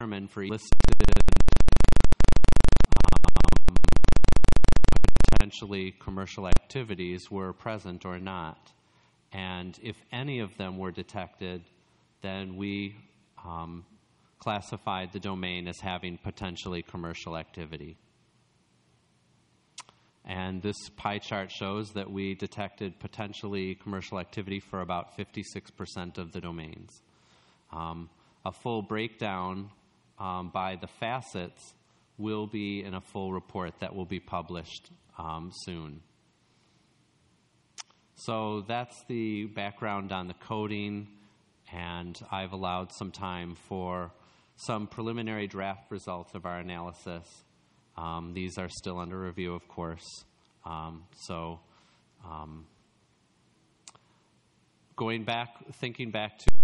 determine for listed potentially commercial activities were present or not. And if any of them were detected, then we classified the domain as having potentially commercial activity. And this pie chart shows that we detected potentially commercial activity for about 56% of the domains. A full breakdown by the facets will be in a full report that will be published soon. So that's the background on the coding, and I've allowed some time for some preliminary draft results of our analysis. These are still under review, of course. Thinking back to